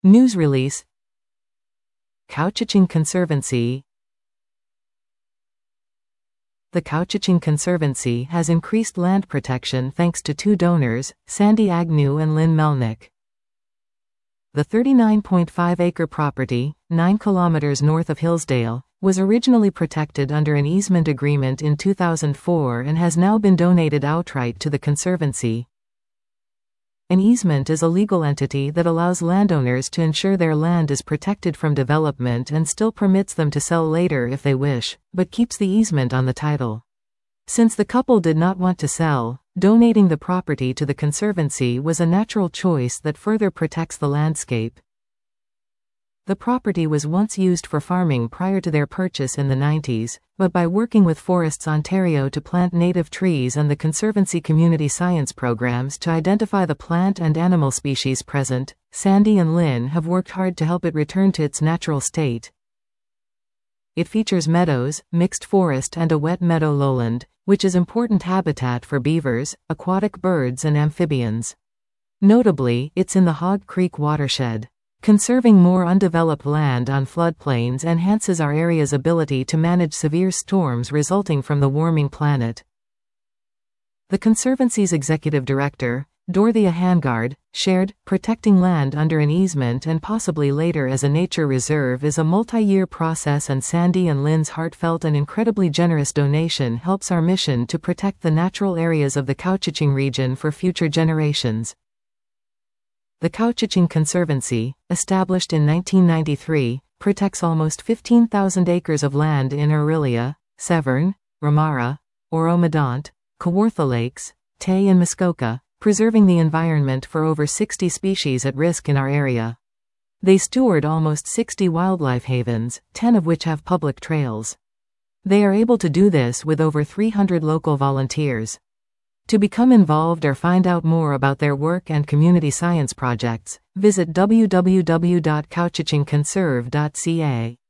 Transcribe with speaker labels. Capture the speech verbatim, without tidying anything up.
Speaker 1: News release. Couchiching Conservancy. The Couchiching Conservancy has increased land protection thanks to two donors, Sandy Agnew and Lynn Melnick. The thirty-nine point five acre property, nine kilometers north of Hillsdale, was originally protected under an easement agreement in two thousand four and has now been donated outright to the Conservancy. An easement is a legal entity that allows landowners to ensure their land is protected from development and still permits them to sell later if they wish, but keeps the easement on the title. Since the couple did not want to sell, donating the property to the Conservancy was a natural choice that further protects the landscape. The property was once used for farming prior to their purchase in the nineties, but by working with Forests Ontario to plant native trees and the Conservancy community science programs to identify the plant and animal species present, Sandy and Lynn have worked hard to help it return to its natural state. It features meadows, mixed forest and a wet meadow lowland, which is important habitat for beavers, aquatic birds and amphibians. Notably, it's in the Hog Creek watershed. Conserving more undeveloped land on floodplains enhances our area's ability to manage severe storms resulting from the warming planet. The Conservancy's executive director, Dorothea Hangard, shared, protecting land under an easement and possibly later as a nature reserve is a multi-year process, and Sandy and Lynn's heartfelt and incredibly generous donation helps our mission to protect the natural areas of the Couchiching region for future generations. The Couchiching Conservancy, established in nineteen ninety-three, protects almost fifteen thousand acres of land in Orillia, Severn, Ramara, Oro-Medonte, Kawartha Lakes, Tay and Muskoka, preserving the environment for over sixty species at risk in our area. They steward almost sixty wildlife havens, ten of which have public trails. They are able to do this with over three hundred local volunteers. To become involved or find out more about their work and community science projects, visit w w w dot couchiching conserve dot c a.